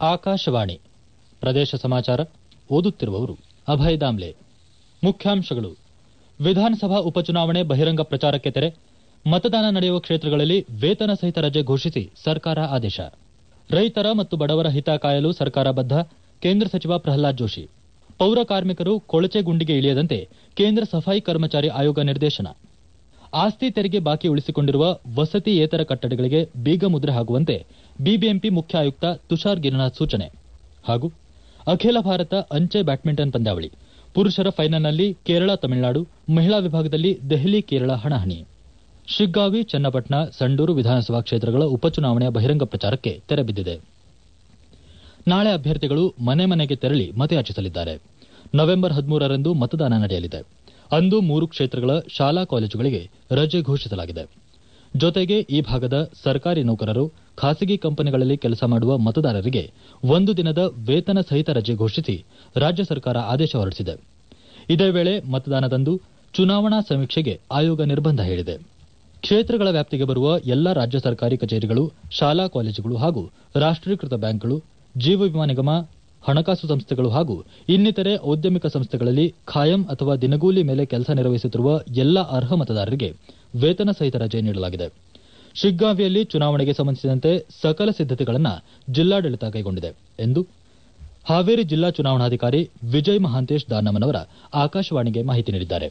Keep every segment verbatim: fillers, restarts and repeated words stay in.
ಆಕಾಶವಾಣಿ ಪ್ರದೇಶ ಸಮಾಚಾರ ಓದುತ್ತಿರುವವರು ಅಭಯ್ ದಾಮ್ಲೆ. ಮುಖ್ಯಾಂಶಗಳು: ವಿಧಾನಸಭಾ ಉಪಚುನಾವಣೆ ಬಹಿರಂಗ ಪ್ರಚಾರಕ್ಕೆ ತೆರೆ. ಮತದಾನ ನಡೆಯುವ ಕ್ಷೇತ್ರಗಳಲ್ಲಿ ವೇತನ ಸಹಿತ ರಜೆ ಘೋಷಿಸಿ ಸರ್ಕಾರ ಆದೇಶ. ರೈತರ ಮತ್ತು ಬಡವರ ಹಿತ ಕಾಯಲು ಸರ್ಕಾರ ಬದ್ಧ. ಕೇಂದ್ರ ಸಚಿವ ಪ್ರಹ್ಲಾದ್ ಜೋಶಿ. ಪೌರ ಕಾರ್ಮಿಕರು ಕೊಳಚೆ ಗುಂಡಿಗೆ ಇಳಿಯದಂತೆ ಕೇಂದ್ರ ಸಫಾಯಿ ಕರ್ಮಚಾರಿ ಆಯೋಗ ನಿರ್ದೇಶನ. ಆಸ್ತಿ ತೆರಿಗೆ ಬಾಕಿ ಉಳಿಸಿಕೊಂಡಿರುವ ವಸತಿಯೇತರ ಕಟ್ಟಡಗಳಿಗೆ ಬೀಗ ಮುದ್ರೆ ಹಾಕುವಂತೆ ಬಿಬಿಎಂಪಿ ಮುಖ್ಯ ಆಯುಕ್ತ ತುಷಾರ್ ಗಿರಿನಾಥ್ ಸೂಚನೆ. ಹಾಗೂ ಅಖಿಲ ಭಾರತ ಅಂಚೆ ಬ್ಯಾಡ್ಮಿಂಟನ್ ಪಂದ್ಯಾವಳಿ ಪುರುಷರ ಫೈನಲ್ನಲ್ಲಿ ಕೇರಳ ತಮಿಳುನಾಡು, ಮಹಿಳಾ ವಿಭಾಗದಲ್ಲಿ ದೆಹಲಿ ಕೇರಳ ಹಣಾಹಣಿ. ಶಿಗ್ಗಾವಿ, ಚನ್ನಪಟ್ಟಣ, ಸಂಡೂರು ವಿಧಾನಸಭಾ ಕ್ಷೇತ್ರಗಳ ಉಪಚುನಾವಣೆಯ ಬಹಿರಂಗ ಪ್ರಚಾರಕ್ಕೆ ತೆರೆ ಬಿದ್ದಿದೆ. ನಾಳೆ ಅಭ್ಯರ್ಥಿಗಳು ಮನೆ ಮನೆಗೆ ತೆರಳಿ ಮತಯಾಚಿಸಲಿದ್ದಾರೆ. ನವೆಂಬರ್ ಹದಿಮೂರರಂದು ಮತದಾನ ನಡೆಯಲಿದೆ. ಅಂದು ಮೂರು ಕ್ಷೇತ್ರಗಳ ಶಾಲಾ ಕಾಲೇಜುಗಳಿಗೆ ರಜೆ ಘೋಷಿಸಲಾಗಿದೆ. ಜೊತೆಗೆ ಈ ಭಾಗದ ಸರ್ಕಾರಿ ನೌಕರರು, ಖಾಸಗಿ ಕಂಪನಿಗಳಲ್ಲಿ ಕೆಲಸ ಮಾಡುವ ಮತದಾರರಿಗೆ ಒಂದು ದಿನದ ವೇತನ ಸಹಿತ ರಜೆ ಘೋಷಿಸಿ ರಾಜ್ಯ ಸರ್ಕಾರ ಆದೇಶ ಹೊರಡಿಸಿದೆ. ಇದೇ ವೇಳೆ ಮತದಾನದಂದು ಚುನಾವಣಾ ಸಮೀಕ್ಷೆಗೆ ಆಯೋಗ ನಿರ್ಬಂಧ ಹೇರಿದೆ. ಕ್ಷೇತ್ರಗಳ ವ್ಯಾಪ್ತಿಗೆ ಬರುವ ಎಲ್ಲಾ ರಾಜ್ಯ ಸರ್ಕಾರಿ ಕಚೇರಿಗಳು, ಶಾಲಾ ಕಾಲೇಜುಗಳು ಹಾಗೂ ರಾಷ್ಟೀಕೃತ ಬ್ಯಾಂಕ್ಗಳು, ಜೀವ ವಿಮಾ ನಿಗಮ, ಹಣಕಾಸು ಸಂಸ್ಥೆಗಳು ಹಾಗೂ ಇನ್ನಿತರೆ ಔದ್ಯಮಿಕ ಸಂಸ್ಥೆಗಳಲ್ಲಿ ಖಾಯಂ ಅಥವಾ ದಿನಗೂಲಿ ಮೇಲೆ ಕೆಲಸ ನಿರ್ವಹಿಸುತ್ತಿರುವ ಎಲ್ಲಾ ಅರ್ಹ ಮತದಾರರಿಗೆ ವೇತನ ಸಹಿತ ರಜೆ ನೀಡಲಾಗಿದೆ. ಶಿಗ್ಗಾವಿಯಲ್ಲಿ ಚುನಾವಣೆಗೆ ಸಂಬಂಧಿಸಿದಂತೆ ಸಕಲ ಸಿದ್ದತೆಗಳನ್ನು ಜಿಲ್ಲಾಡಳಿತ ಕೈಗೊಂಡಿದೆ ಎಂದು ಹಾವೇರಿ ಜಿಲ್ಲಾ ಚುನಾವಣಾಧಿಕಾರಿ ವಿಜಯ್ ಮಹಾಂತೇಶ್ ದಾನಮ್ಮನವರ ಆಕಾಶವಾಣಿಗೆ ಮಾಹಿತಿ ನೀಡಿದ್ದಾರೆ.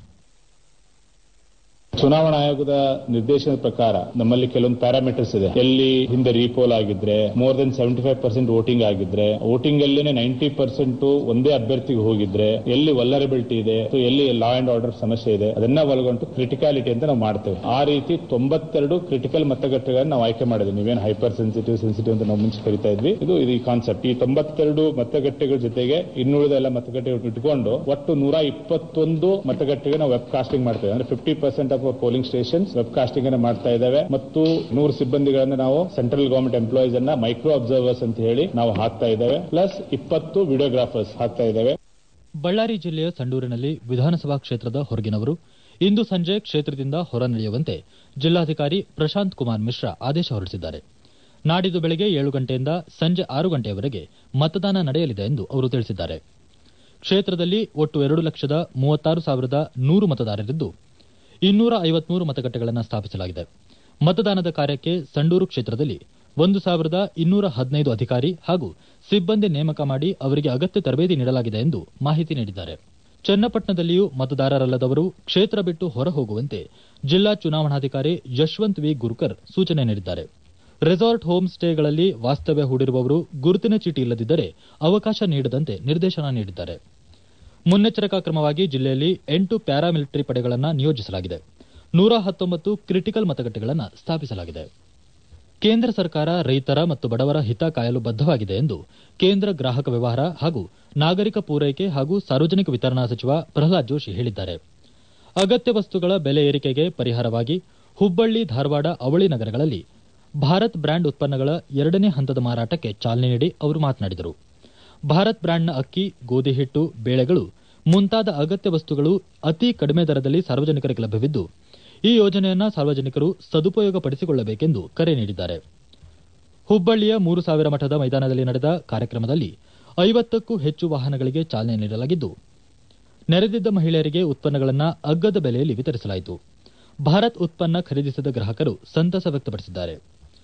ಚುನಾವಣಾ ಆಯೋಗದ ನಿರ್ದೇಶನದ ಪ್ರಕಾರ ನಮ್ಮಲ್ಲಿ ಕೆಲವೊಂದು ಪ್ಯಾರಾಮೀಟರ್ಸ್ ಇದೆ. ಎಲ್ಲಿ ಹಿಂದೆ ರೀಪೋಲ್ ಆಗಿದ್ರೆ, more than seventy five percent voting ಆಗಿದ್ರೆ, ವೋಟಿಂಗ್ ಅಲ್ಲೇನೆ ನೈಂಟಿ ಪರ್ಸೆಂಟ್ ಒಂದೇ ಅಭ್ಯರ್ಥಿಗೆ ಹೋಗಿದ್ರೆ, ಎಲ್ಲಿ ವಲ್ಲರಬಿಲಿಟಿ ಇದೆ, ಎಲ್ಲಿ ಲಾ ಅಂಡ್ ಆರ್ಡರ್ ಸಮಸ್ಯೆ ಇದೆ, ಅದನ್ನ ಒಳಗೊಂಡು ಕ್ರಿಟಿಕಾಲಿಟಿ ಅಂತ ನಾವು ಮಾಡ್ತೇವೆ. ಆ ರೀತಿ ತೊಂಬತ್ತೆರಡು ಕ್ರಿಟಿಕಲ್ ಮತಗಟ್ಟೆಗಳನ್ನ ನಾವು ಆಯ್ಕೆ ಮಾಡಿದ್ವಿ. ನೀವೇನು ಹೈಪರ್ ಸೆನ್ಸಿಟಿವ್ ಸೆನ್ಸಿಟಿವ್ ಅಂತ ನಾವು ಮುಂಚೆ ಕರಿತಾ ಇದ್ವಿ. ಇದು ಈ ಕಾನ್ಸೆಪ್ಟ್. ಈ ತೊಂಬತ್ತೆರಡು ಮತಗಟ್ಟೆಗಳ ಜೊತೆಗೆ ಇನ್ನುಳಿದ ಎಲ್ಲ ಮತಗಟ್ಟೆಗಳು ಇಟ್ಕೊಂಡು ಒಟ್ಟು ನೂರ ಇಪ್ಪತ್ತೊಂದು ಮತಗಟ್ಟೆಗೆ ನಾವು ವೆಬ್ ಕಾಸ್ಟಿಂಗ್ ಮಾಡ್ತೇವೆ. ಅಂದ್ರೆ fifty percent of polling stations web casting ಅನ್ನು ಮಾಡ್ತಾ ಇದ್ದಾವೆ. ಮತ್ತು ನೂರು ಸಿಬ್ಬಂದಿಗಳನ್ನ ನಾವು ಸೆಂಟ್ರಲ್ ಗವರ್ಮೆಂಟ್ ಎಂಪ್ಲಾಯೀಸ್ ಅನ್ನ ಮೈಕ್ರೋ ಅಬ್ಸರ್ವರ್ಸ್ ಅಂತ ಹೇಳಿ ನಾವು ಹಾಕ್ತಾ ಇದ್ದೇವೆ. ಪ್ಲಸ್ ಇಪ್ಪತ್ತು ವಿಡಿಯೋಗ್ರಾಫರ್ಸ್ ಹಾಕ್ತಾ ಇದ್ದೇವೆ. ಬಳ್ಳಾರಿ ಜಿಲ್ಲೆಯ ಸಂಡೂರಿನಲ್ಲಿ ವಿಧಾನಸಭಾ ಕ್ಷೇತ್ರದ ಹೊರಗಿನವರು ಇಂದು ಸಂಜೆ ಕ್ಷೇತ್ರದಿಂದ ಹೊರ ನಡೆಯುವಂತೆ ಜಿಲ್ಲಾಧಿಕಾರಿ ಪ್ರಶಾಂತ್ ಕುಮಾರ್ ಮಿಶ್ರಾ ಆದೇಶ ಹೊರಡಿಸಿದ್ದಾರೆ. ನಾಡಿದ್ದು ಬೆಳಗ್ಗೆ ಏಳು ಗಂಟೆಯಿಂದ ಸಂಜೆ ಆರು ಗಂಟೆಯವರೆಗೆ ಮತದಾನ ನಡೆಯಲಿದೆ ಎಂದು ಅವರು ತಿಳಿಸಿದ್ದಾರೆ. ಕ್ಷೇತ್ರದಲ್ಲಿ ಒಟ್ಟು ಎರಡು ಲಕ್ಷದ ಮೂವತ್ತಾರು ಸಾವಿರದ ನೂರು ಮತದಾರರಿದ್ದು ಇನ್ನೂರ ಐವತ್ಮೂರು ಮತಗಟ್ಟೆಗಳನ್ನು ಸ್ಥಾಪಿಸಲಾಗಿದೆ. ಮತದಾನದ ಕಾರ್ಯಕ್ಕೆ ಸಂಡೂರು ಕ್ಷೇತ್ರದಲ್ಲಿ ಒಂದು ಸಾವಿರದ ಇನ್ನೂರ ಹದಿನೈದು ಅಧಿಕಾರಿ ಹಾಗೂ ಸಿಬ್ಬಂದಿ ನೇಮಕ ಮಾಡಿ ಅವರಿಗೆ ಅಗತ್ಯ ತರಬೇತಿ ನೀಡಲಾಗಿದೆ ಎಂದು ಮಾಹಿತಿ ನೀಡಿದ್ದಾರೆ. ಚನ್ನಪಟ್ಟಣದಲ್ಲಿಯೂ ಮತದಾರರಲ್ಲದವರು ಕ್ಷೇತ್ರ ಬಿಟ್ಟು ಹೊರ ಹೋಗುವಂತೆ ಜಿಲ್ಲಾ ಚುನಾವಣಾಧಿಕಾರಿ ಯಶವಂತ್ ವಿ ಗುರ್ಕರ್ ಸೂಚನೆ ನೀಡಿದ್ದಾರೆ. ರೆಸಾರ್ಟ್ ಹೋಮ್ ಸ್ಟೇಗಳಲ್ಲಿ ವಾಸ್ತವ್ಯ ಹೂಡಿರುವವರು ಗುರುತಿನ ಚೀಟಿ ಇಲ್ಲದಿದ್ದರೆ ಅವಕಾಶ ನೀಡದಂತೆ ನಿರ್ದೇಶನ ನೀಡಿದ್ದಾರೆ. ಮುನ್ನೆಚ್ಚರಿಕಾ ಕ್ರಮವಾಗಿ ಜಿಲ್ಲೆಯಲ್ಲಿ ಎಂಟು ಪ್ಯಾರಾಮಿಲಿಟರಿ ಪಡೆಗಳನ್ನು ನಿಯೋಜಿಸಲಾಗಿದೆ. ನೂರ ಹತ್ತೊಂಬತ್ತು ಕ್ರಿಟಿಕಲ್ ಮತಗಟ್ಟೆಗಳನ್ನು ಸ್ಥಾಪಿಸಲಾಗಿದೆ. ಕೇಂದ್ರ ಸರ್ಕಾರ ರೈತರ ಮತ್ತು ಬಡವರ ಹಿತ ಕಾಯಲು ಬದ್ದವಾಗಿದೆ ಎಂದು ಕೇಂದ್ರ ಗ್ರಾಹಕ ವ್ಯವಹಾರ ಹಾಗೂ ನಾಗರಿಕ ಪೂರೈಕೆ ಹಾಗೂ ಸಾರ್ವಜನಿಕ ವಿತರಣಾ ಸಚಿವ ಪ್ರಹ್ಲಾದ್ ಜೋಶಿ ಹೇಳಿದ್ದಾರೆ. ಅಗತ್ಯ ವಸ್ತುಗಳ ಬೆಲೆ ಏರಿಕೆಗೆ ಪರಿಹಾರವಾಗಿ ಹುಬ್ಬಳ್ಳಿ, ಧಾರವಾಡ, ಅವಳಿ ನಗರಗಳಲ್ಲಿ ಭಾರತ್ ಬ್ರ್ಯಾಂಡ್ ಉತ್ಪನ್ನಗಳ ಎರಡನೇ ಹಂತದ ಮಾರಾಟಕ್ಕೆ ಚಾಲನೆ ನೀಡಿ ಅವರು ಮಾತನಾಡಿದರು. ಭಾರತ್ ಬ್ರ್ಯಾಂಡ್ನ ಅಕ್ಕಿ, ಗೋಧಿ ಹಿಟ್ಟು, ಬೇಳೆಗಳು ಮುಂತಾದ ಅಗತ್ಯ ವಸ್ತುಗಳು ಅತಿ ಕಡಿಮೆ ದರದಲ್ಲಿ ಸಾರ್ವಜನಿಕರಿಗೆ ಲಭ್ಯವಿದ್ದು, ಈ ಯೋಜನೆಯನ್ನು ಸಾರ್ವಜನಿಕರು ಸದುಪಯೋಗಪಡಿಸಿಕೊಳ್ಳಬೇಕೆಂದು ಕರೆ ನೀಡಿದ್ದಾರೆ. ಹುಬ್ಬಳ್ಳಿಯ ಮೂರು ಸಾವಿರ ಮಠದ ಮೈದಾನದಲ್ಲಿ ನಡೆದ ಕಾರ್ಯಕ್ರಮದಲ್ಲಿ ಐವತ್ತಕ್ಕೂ ಹೆಚ್ಚು ವಾಹನಗಳಿಗೆ ಚಾಲನೆ ನೀಡಲಾಗಿದ್ದು, ನೆರೆದಿದ್ದ ಮಹಿಳೆಯರಿಗೆ ಉತ್ಪನ್ನಗಳನ್ನು ಅಗ್ಗದ ಬೆಲೆಯಲ್ಲಿ ವಿತರಿಸಲಾಯಿತು. ಭಾರತ್ ಉತ್ಪನ್ನ ಖರೀದಿಸಿದ ಗ್ರಾಹಕರು ಸಂತಸ ವ್ಯಕ್ತಪಡಿಸಿದ್ದಾರೆ.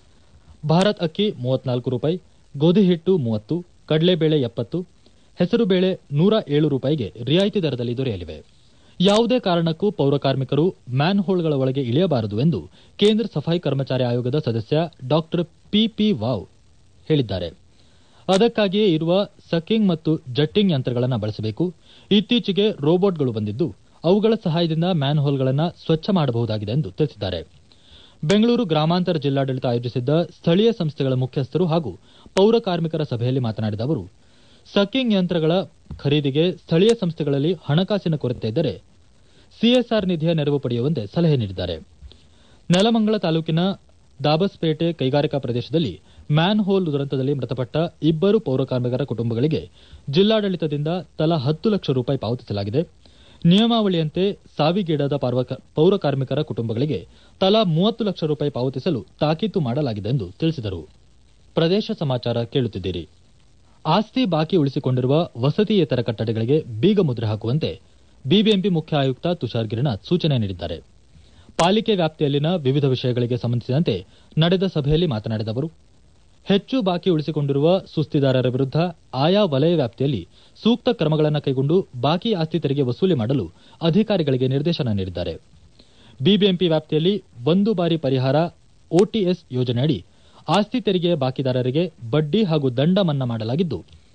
ಭಾರತ್ ಅಕ್ಕಿ ಮೂವತ್ನಾಲ್ಕು ರೂಪಾಯಿ, ಗೋಧಿ ಹಿಟ್ಟು ಮೂವತ್ತು, ಕಡಲೆಬೇಳೆ ಎಪ್ಪತ್ತು, ಹೆಸರುಬೇಳೆ ನೂರ ಏಳು ರೂಪಾಯಿಗೆ ರಿಯಾಯಿತಿ ದರದಲ್ಲಿ ದೊರೆಯಲಿವೆ. ಯಾವುದೇ ಕಾರಣಕ್ಕೂ ಪೌರ ಕಾರ್ಮಿಕರು ಮ್ಯಾನ್ ಹೋಲ್ಗಳ ಒಳಗೆ ಇಳಿಯಬಾರದು ಎಂದು ಕೇಂದ್ರ ಸಫಾಯಿ ಕರ್ಮಚಾರಿ ಆಯೋಗದ ಸದಸ್ಯ ಡಾ ಪಿಪಿ ವಾವ್ ಹೇಳಿದ್ದಾರೆ. ಅದಕ್ಕಾಗಿಯೇ ಇರುವ ಸಕ್ಕಿಂಗ್ ಮತ್ತು ಜಟ್ಟಿಂಗ್ ಯಂತ್ರಗಳನ್ನು ಬಳಸಬೇಕು. ಇತ್ತೀಚೆಗೆ ರೋಬೋಟ್ಗಳು ಬಂದಿದ್ದು ಅವುಗಳ ಸಹಾಯದಿಂದ ಮ್ಯಾನ್ ಹೋಲ್ಗಳನ್ನು ಸ್ವಚ್ಛ ಮಾಡಬಹುದಾಗಿದೆ ಎಂದು ತಿಳಿಸಿದ್ದಾರೆ. ಬೆಂಗಳೂರು ಗ್ರಾಮಾಂತರ ಜಿಲ್ಲಾಡಳಿತ ಆಯೋಜಿಸಿದ್ದ ಸ್ಥಳೀಯ ಸಂಸ್ಥೆಗಳ ಮುಖ್ಯಸ್ಥರು ಹಾಗೂ ಪೌರ ಕಾರ್ಮಿಕರ ಸಭೆಯಲ್ಲಿ ಮಾತನಾಡಿದ ಅವರು, ಸಕ್ಕಿಂಗ್ ಯಂತ್ರಗಳ ಖರೀದಿಗೆ ಸ್ಥಳೀಯ ಸಂಸ್ಥೆಗಳಲ್ಲಿ ಹಣಕಾಸಿನ ಕೊರತೆ ಇದ್ದರೆ ಸಿಎಸ್ಆರ್ ನಿಧಿಯ ನೆರವು ಪಡೆಯುವಂತೆ ಸಲಹೆ ನೀಡಿದ್ದಾರೆ. ನೆಲಮಂಗಲ ತಾಲೂಕಿನ ದಾಬಸ್ಪೇಟೆ ಕೈಗಾರಿಕಾ ಪ್ರದೇಶದಲ್ಲಿ ಮ್ಯಾನ್ ಹೋಲ್ ದುರಂತದಲ್ಲಿ ಮೃತಪಟ್ಟ ಇಬ್ಬರು ಪೌರ ಕಾರ್ಮಿಕರ ಕುಟುಂಬಗಳಿಗೆ ಜಿಲ್ಲಾಡಳಿತದಿಂದ ತಲಾ ಹತ್ತು ಲಕ್ಷ ರೂಪಾಯಿ ಪಾವತಿಸಲಾಗಿದೆ. ನಿಯಮಾವಳಿಯಂತೆ ಸಾವಿಗೀಡಾದ ಪೌರ ಕಾರ್ಮಿಕರ ಕುಟುಂಬಗಳಿಗೆ ತಲಾ ಮೂವತ್ತು ಲಕ್ಷ ರೂಪಾಯಿ ಪಾವತಿಸಲು ತಾಕೀತು ಮಾಡಲಾಗಿದೆ ಎಂದು ತಿಳಿಸಿದರು. ಪ್ರದೇಶ ಸಮಾಚಾರ ಕೇಳುತ್ತಿದ್ದೀರಿ. ಆಸ್ತಿ ಬಾಕಿ ಉಳಿಸಿಕೊಂಡಿರುವ ವಸತಿಯೇತರ ಕಟ್ಟಡಗಳಿಗೆ ಬೀಗ ಮುದ್ರೆ ಹಾಕುವಂತೆ ಬಿಬಿಎಂಪಿ ಮುಖ್ಯ ಆಯುಕ್ತ ತುಷಾರ್ ಗಿರಿನಾಥ್ ಸೂಚನೆ ನೀಡಿದ್ದಾರೆ. ಪಾಲಿಕೆ ವ್ಯಾಪ್ತಿಯಲ್ಲಿನ ವಿವಿಧ ವಿಷಯಗಳಿಗೆ ಸಂಬಂಧಿಸಿದಂತೆ ನಡೆದ ಸಭೆಯಲ್ಲಿ ಮಾತನಾಡಿದ ಅವರು, ಹೆಚ್ಚು ಬಾಕಿ ಉಳಿಸಿಕೊಂಡಿರುವ ಸುಸ್ತಿದಾರರ ವಿರುದ್ಧ ಆಯಾ ವಲಯ ವ್ಯಾಪ್ತಿಯಲ್ಲಿ ಸೂಕ್ತ ಕ್ರಮಗಳನ್ನು ಕೈಗೊಂಡು ಬಾಕಿ ಆಸ್ತಿ ತೆರಿಗೆ ವಸೂಲಿ ಮಾಡಲು ಅಧಿಕಾರಿಗಳಿಗೆ ನಿರ್ದೇಶನ ನೀಡಿದ್ದಾರೆ. ಬಿಬಿಎಂಪಿ ವ್ಯಾಪ್ತಿಯಲ್ಲಿ ಒಂದು ಬಾರಿ ಪರಿಹಾರ ಒಟಿಎಸ್ ಯೋಜನೆಯಡಿ ಆಸ್ತಿ ತೆರಿಗೆಯ ಬಾಕಿದಾರರಿಗೆ ಬಡ್ಡಿ ಹಾಗೂ ದಂಡ ಮನ್ನಾ ಮಾಡಲಾಗಿದ್ದು,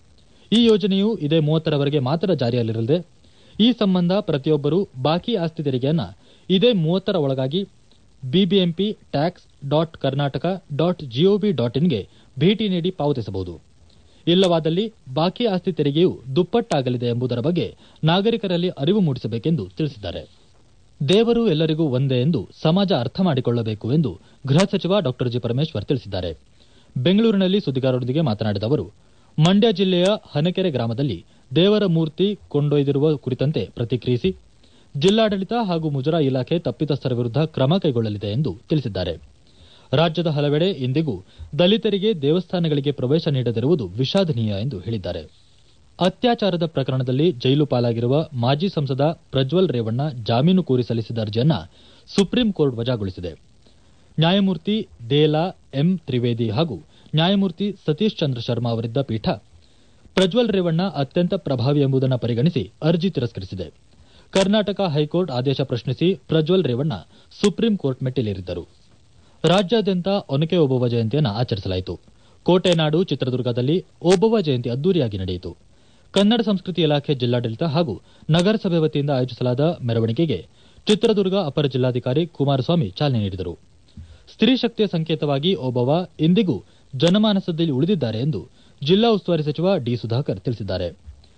ಈ ಯೋಜನೆಯು ಇದೇ ಮೂವತ್ತರವರೆಗೆ ಮಾತ್ರ ಜಾರಿಯಲ್ಲಿರಲಿದೆ. ಈ ಸಂಬಂಧ ಪ್ರತಿಯೊಬ್ಬರೂ ಬಾಕಿ ಆಸ್ತಿ ತೆರಿಗೆಯನ್ನು ಇದೇ ಮೂವತ್ತರ ಒಳಗಾಗಿ BBMP tax dot Karnataka dot gov dot ಇನ್ಗೆ ಭೇಟಿ ನೀಡಿ ಪಾವತಿಸಬಹುದು. ಇಲ್ಲವಾದಲ್ಲಿ ಬಾಕಿ ಆಸ್ತಿ ತೆರಿಗೆಯು ದುಪ್ಪಟ್ಟಾಗಲಿದೆ ಎಂಬುದರ ಬಗ್ಗೆ ನಾಗರಿಕರಲ್ಲಿ ಅರಿವು ಮೂಡಿಸಬೇಕೆಂದು ತಿಳಿಸಿದ್ದಾರೆ. ದೇವರು ಎಲ್ಲರಿಗೂ ಒಂದೇ ಎಂದು ಸಮಾಜ ಅರ್ಥ ಮಾಡಿಕೊಳ್ಳಬೇಕು ಎಂದು ಗೃಹ ಸಚಿವ ಡಾ ಜಿ ಪರಮೇಶ್ವರ್ ತಿಳಿಸಿದ್ದಾರೆ. ಬೆಂಗಳೂರಿನಲ್ಲಿ ಸುದ್ದಿಗಾರರೊಂದಿಗೆ ಮಾತನಾಡಿದ ಅವರು, ಮಂಡ್ಯ ಜಿಲ್ಲೆಯ ಹನಕೆರೆ ಗ್ರಾಮದಲ್ಲಿ ದೇವರ ಮೂರ್ತಿ ಕೊಂಡೊಯ್ದಿರುವ ಕುರಿತಂತೆ ಪ್ರತಿಕ್ರಿಯಿಸಿ, ಜಿಲ್ಲಾಡಳಿತ ಹಾಗೂ ಮುಜರಾಯಿ ಇಲಾಖೆ ತಪ್ಪಿತಸ್ಥರ ವಿರುದ್ಧ ಕ್ರಮ ಕೈಗೊಳ್ಳಲಿದೆ ಎಂದು ತಿಳಿಸಿದ್ದಾರೆ. ರಾಜ್ಯದ ಹಲವೆಡೆ ಇಂದಿಗೂ ದಲಿತರಿಗೆ ದೇವಸ್ಥಾನಗಳಿಗೆ ಪ್ರವೇಶ ನೀಡದಿರುವುದು ವಿಷಾದನೀಯ ಎಂದು ಹೇಳಿದ್ದಾರೆ. ಅತ್ಯಾಚಾರದ ಪ್ರಕರಣದಲ್ಲಿ ಜೈಲು ಪಾಲಾಗಿರುವ ಮಾಜಿ ಸಂಸದ ಪ್ರಜ್ವಲ್ ರೇವಣ್ಣ ಜಾಮೀನು ಕೋರಿ ಸಲ್ಲಿಸಿದ ಅರ್ಜಿಯನ್ನು ಸುಪ್ರೀಂ ಕೋರ್ಟ್ ವಜಾಗೊಳಿಸಿದೆ. ನ್ಯಾಯಮೂರ್ತಿ ದೇಲಾ ಎಂ ತ್ರಿವೇದಿ ಹಾಗೂ ನ್ಯಾಯಮೂರ್ತಿ ಸತೀಶ್ ಚಂದ್ರ ಶರ್ಮಾ ಅವರಿದ್ದ ಪೀಠ ಪ್ರಜ್ವಲ್ ರೇವಣ್ಣ ಅತ್ಯಂತ ಪ್ರಭಾವಿ ಎಂಬುದನ್ನು ಪರಿಗಣಿಸಿ ಅರ್ಜಿ ತಿರಸ್ಕರಿಸಿದೆ. ಕರ್ನಾಟಕ ಹೈಕೋರ್ಟ್ ಆದೇಶ ಪ್ರಶ್ನಿಸಿ ಪ್ರಜ್ವಲ್ ರೇವಣ್ಣ ಸುಪ್ರೀಂ ಕೋರ್ಟ್ ಮೆಟ್ಟಿಲೇರಿದ್ದರು. ರಾಜ್ಯಾದ್ಯಂತ ಒನಕೆ ಓಬವ್ವ ಜಯಂತಿಯನ್ನು ಆಚರಿಸಲಾಯಿತು. ಕೋಟೆನಾಡು ಚಿತ್ರದುರ್ಗದಲ್ಲಿ ಓಬವ್ವ ಜಯಂತಿ ಅದ್ದೂರಿಯಾಗಿ ನಡೆಯಿತು. ಕನ್ನಡ ಸಂಸ್ಕೃತಿ ಇಲಾಖೆ ಜಿಲ್ಲಾಡಳಿತ ಹಾಗೂ ನಗರಸಭೆ ವತಿಯಿಂದ ಆಯೋಜಿಸಲಾದ ಮೆರವಣಿಗೆಗೆ ಚಿತ್ರದುರ್ಗ ಅಪರ ಜಿಲ್ಲಾಧಿಕಾರಿ ಕುಮಾರಸ್ವಾಮಿ ಚಾಲನೆ ನೀಡಿದರು. ಸ್ತ್ರೀ ಶಕ್ತಿಯ ಸಂಕೇತವಾಗಿ ಓಬವ್ವ ಇಂದಿಗೂ ಜನಮಾನಸದಲ್ಲಿ ಉಳಿದಿದ್ದಾರೆ ಎಂದು ಜಿಲ್ಲಾ ಉಸ್ತುವಾರಿ ಸಚಿವ ಡಿ ಸುಧಾಕರ್ ತಿಳಿಸಿದ್ದಾರೆ.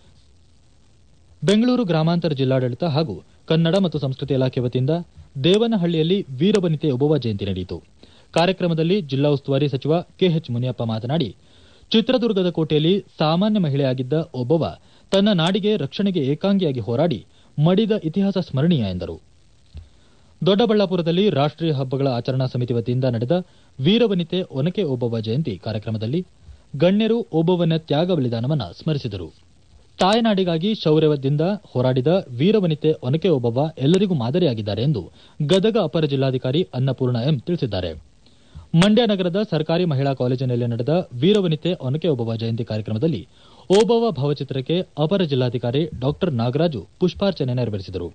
ಬೆಂಗಳೂರು ಗ್ರಾಮಾಂತರ ಜಿಲ್ಲಾಡಳಿತ ಹಾಗೂ ಕನ್ನಡ ಮತ್ತು ಸಂಸ್ಕೃತಿ ಇಲಾಖೆ ವತಿಯಿಂದ ದೇವನಹಳ್ಳಿಯಲ್ಲಿ ವೀರವನಿತೆ ಓಬವ್ವ ಜಯಂತಿ ನಡೆಯಿತು. ಕಾರ್ಯಕ್ರಮದಲ್ಲಿ ಜಿಲ್ಲಾ ಉಸ್ತುವಾರಿ ಸಚಿವ ಕೆಎಚ್ ಮುನಿಯಪ್ಪ ಮಾತನಾಡಿ, ಚಿತ್ರದುರ್ಗದ ಕೋಟೆಯಲ್ಲಿ ಸಾಮಾನ್ಯ ಮಹಿಳೆಯಾಗಿದ್ದ ಓಬವ್ವ ತನ್ನ ನಾಡಿಗೆ ರಕ್ಷಣೆಗೆ ಏಕಾಂಗಿಯಾಗಿ ಹೋರಾಡಿ ಮಡಿದ ಇತಿಹಾಸ ಸ್ಮರಣೀಯ ಎಂದರು. ದೊಡ್ಡಬಳ್ಳಾಪುರದಲ್ಲಿ ರಾಷ್ಟೀಯ ಹಬ್ಬಗಳ ಆಚರಣಾ ಸಮಿತಿ ವತಿಯಿಂದ ನಡೆದ ವೀರವನಿತೆ ಒನಕೆ ಓಬವ್ವ ಜಯಂತಿ ಕಾರ್ಯಕ್ರಮದಲ್ಲಿ ಗಣ್ಯರು ಓಬವ್ವನ ತ್ಯಾಗ ಬಲಿದಾನವನ್ನು ಸ್ಮರಿಸಿದರು. ತಾಯ್ನಾಡಿಗಾಗಿ ಶೌರ್ಯದಿಂದ ಹೋರಾಡಿದ ವೀರವನಿತೆ ಒನಕೆ ಓಬವ್ವ ಎಲ್ಲರಿಗೂ ಮಾದರಿಯಾಗಿದ್ದಾರೆ ಎಂದು ಗದಗ ಅಪರ ಜಿಲ್ಲಾಧಿಕಾರಿ ಅನ್ನಪೂರ್ಣ ಎಂ ತಿಳಿಸಿದ್ದಾರೆ. ಮಂಡ್ಯ ನಗರದ ಸರ್ಕಾರಿ ಮಹಿಳಾ ಕಾಲೇಜಿನಲ್ಲಿ ನಡೆದ ವೀರವನಿತೆ ಒನಕೆ ಓಬವ್ವ ಜಯಂತಿ ಕಾರ್ಯಕ್ರಮದಲ್ಲಿ ಓಬವ್ವ ಭಾವಚಿತ್ರಕ್ಕೆ ಅಪರ ಜಿಲ್ಲಾಧಿಕಾರಿ ಡಾ ನಾಗರಾಜು ಪುಷ್ಪಾರ್ಚನೆ ನೆರವೇರಿಸಿದರು.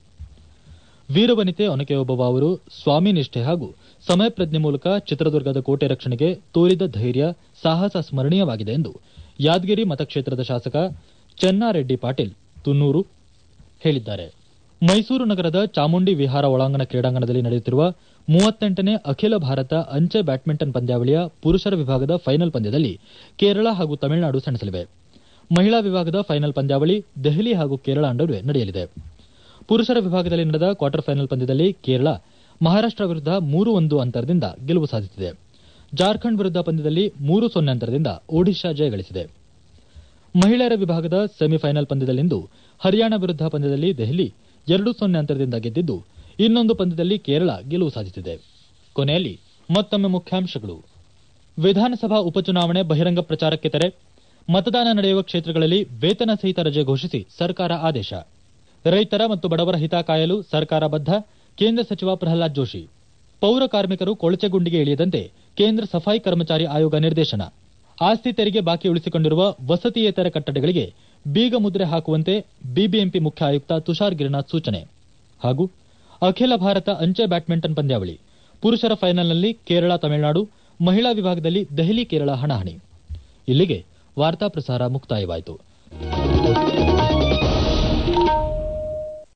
ವೀರವನಿತೆ ಒನಕೆ ಓಬವ್ವ ಅವರು ಸ್ವಾಮಿ ನಿಷ್ಠೆ ಹಾಗೂ ಸಮಯ ಪ್ರಜ್ಞೆ ಮೂಲಕ ಚಿತ್ರದುರ್ಗದ ಕೋಟೆ ರಕ್ಷಣೆಗೆ ತೋರಿದ ಧೈರ್ಯ, ಸಾಹಸ ಸ್ಮರಣೀಯವಾಗಿದೆ ಎಂದು ಯಾದಗಿರಿ ಮತಕ್ಷೇತ್ರದ ಶಾಸಕ ಚೆನ್ನಾರೆಡ್ಡಿ ಪಾಟೀಲ್ ತುನ್ನೂರು ಹೇಳಿದ್ದಾರೆ. ಮೈಸೂರು ನಗರದ ಚಾಮುಂಡಿ ವಿಹಾರ ಒಳಾಂಗಣ ಕ್ರೀಡಾಂಗಣದಲ್ಲಿ ನಡೆಯುತ್ತಿರುವ ಮೂವತ್ತೆಂಟನೇ ಅಖಿಲ ಭಾರತ ಅಂಚೆ ಬ್ಯಾಡ್ಮಿಂಟನ್ ಪಂದ್ಯಾವಳಿಯ ಪುರುಷರ ವಿಭಾಗದ ಫೈನಲ್ ಪಂದ್ಯದಲ್ಲಿ ಕೇರಳ ಹಾಗೂ ತಮಿಳುನಾಡು ಸೆಣಸಲಿವೆ. ಮಹಿಳಾ ವಿಭಾಗದ ಫೈನಲ್ ಪಂದ್ಯಾವಳಿ ದೆಹಲಿ ಹಾಗೂ ಕೇರಳ ನಡುವೆ ನಡೆಯಲಿದೆ. ಪುರುಷರ ವಿಭಾಗದಲ್ಲಿ ನಡೆದ ಕ್ವಾರ್ಟರ್ ಫೈನಲ್ ಪಂದ್ಯದಲ್ಲಿ ಕೇರಳ ಮಹಾರಾಷ್ಟ್ರ ವಿರುದ್ಧ ಮೂರು ಒಂದು ಅಂತರದಿಂದ ಗೆಲುವು ಸಾಧಿಸಿದೆ. ಜಾರ್ಖಂಡ್ ವಿರುದ್ಧ ಪಂದ್ಯದಲ್ಲಿ ಮೂರು ಸೊನ್ನೆ ಅಂತರದಿಂದ ಒಡಿಶಾ ಜಯಗಳಿಸಿದೆ. ಮಹಿಳೆಯರ ವಿಭಾಗದ ಸೆಮಿಫೈನಲ್ ಪಂದ್ಯದಲ್ಲಿಂದು ಹರಿಯಾಣ ವಿರುದ್ಧ ಪಂದ್ಯದಲ್ಲಿ ದೆಹಲಿ ಎರಡು ಸೊನ್ನೆ ಅಂತರದಿಂದ ಗೆದ್ದಿದ್ದು, ಇನ್ನೊಂದು ಪಂದ್ಯದಲ್ಲಿ ಕೇರಳ ಗೆಲುವು ಸಾಧಿಸಿದೆ. ಕೊನೆಯಲ್ಲಿ ಮತ್ತೊಮ್ಮೆ ಮುಖ್ಯಾಂಶಗಳು. ವಿಧಾನಸಭಾ ಉಪಚುನಾವಣೆ ಬಹಿರಂಗ ಪ್ರಚಾರಕ್ಕೆ ತೆರೆ. ಮತದಾನ ನಡೆಯುವ ಕ್ಷೇತ್ರಗಳಲ್ಲಿ ವೇತನ ಸಹಿತ ರಜೆ ಘೋಷಿಸಿ ಸರ್ಕಾರ ಆದೇಶ. ರೈತರ ಮತ್ತು ಬಡವರ ಹಿತ ಕಾಯಲು ಸರ್ಕಾರ ಬದ್ಧ. ಕೇಂದ್ರ ಸಚಿವ ಪ್ರಹ್ಲಾದ್ ಜೋಶಿ. ಪೌರ ಕಾರ್ಮಿಕರು ಕೊಳಚೆಗುಂಡಿಗೆ ಇಳಿಯದಂತೆ ಕೇಂದ್ರ ಸಫಾಯಿ ಕರ್ಮಚಾರಿ ಆಯೋಗ ನಿರ್ದೇಶನ. ಆಸ್ತಿ ತೆರಿಗೆ ಬಾಕಿ ಉಳಿಸಿಕೊಂಡಿರುವ ವಸತಿಯೇತರ ಕಟ್ಟಡಗಳಿಗೆ ಬೀಗ ಮುದ್ರೆ ಹಾಕುವಂತೆ ಬಿಬಿಎಂಪಿ ಮುಖ್ಯ ಆಯುಕ್ತ ತುಷಾರ್ ಗಿರಿನಾಥ್ ಸೂಚನೆ. ಹಾಗೂ ಅಖಿಲ ಭಾರತ ಅಂಚೆ ಬ್ಯಾಡ್ಮಿಂಟನ್ ಪಂದ್ಯಾವಳಿ ಪುರುಷರ ಫೈನಲ್ನಲ್ಲಿ ಕೇರಳ ತಮಿಳುನಾಡು, ಮಹಿಳಾ ವಿಭಾಗದಲ್ಲಿ ದೆಹಲಿ ಕೇರಳ ಹಣಾಹಣಿ. ಇಲ್ಲಿಗೆ ವಾರ್ತಾ ಪ್ರಸಾರ ಮುಕ್ತಾಯವಾಯಿತು.